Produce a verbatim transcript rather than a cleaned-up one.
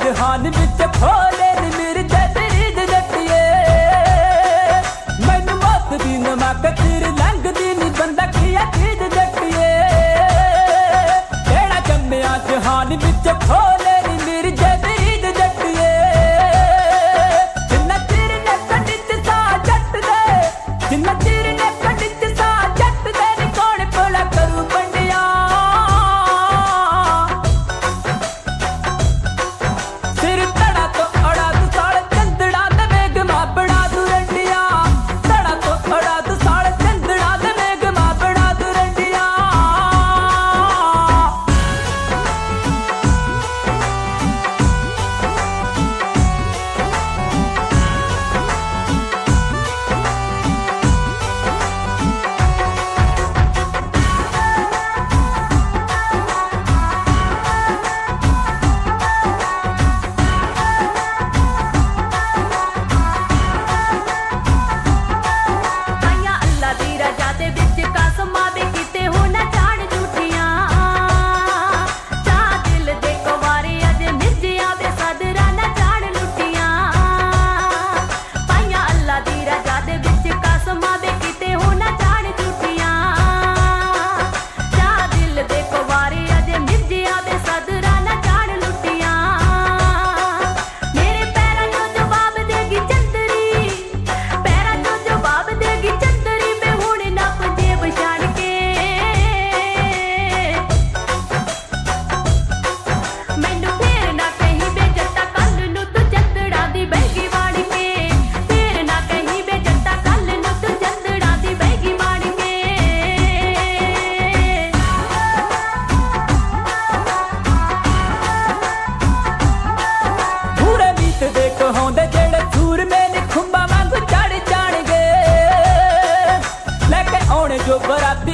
जहान विच खोले नी मेरी जदरीद जट्टिए मैनू मौत दी नमक तीर लंघदी नी बंदा किया चीज जट्टिए केड़ा जम्मिया जहान विच खोले नी मेरी जदरीद जट्टिए जिन्ना चिर ने कंडिच सा जट दे जिन्ना चिर ने कंडिच सा जट दे नी कौन भला करू पंडिया सिर तड़ा तो अड़ा तू साल चंदड़ा ते बेगमा बड़ा तू रंडिया तड़ा तो अड़ा तू साल चंदड़ा ते बेगमा बड़ा तू रंडिया आया अल्लाह दी रजा दे विच कसमां वे किते हो ना जान झूठियां चा दिल दे कुवारे अज मिर्जियां वे सदरा ना जान लुटियां आया अल्लाह दी रजा दे विच कसमां वे किते हो ना जान झूठियां चा दिल दे कुवारे अज मिर्जियां वे सदरा ना जान लुटियां मेरे पैरां चों जवाब देगी चंदरी पैरां चों जवाब देगी चंदरी मैं हुण नप जेब छाड़ के मैनू फेर ना कहीं वे जट्टा कल नूं तू चंदड़ा दी बहगी वाड़ के फेर ना कहीं वे जट्टा कल नूं तू चंदड़ा दी बहगी वाड़ के पूरे मीत दे कहोंदे जेड़े सूर मैंने खुंबा वांगू चढ़ जाणगे लेके आउणे जो बराती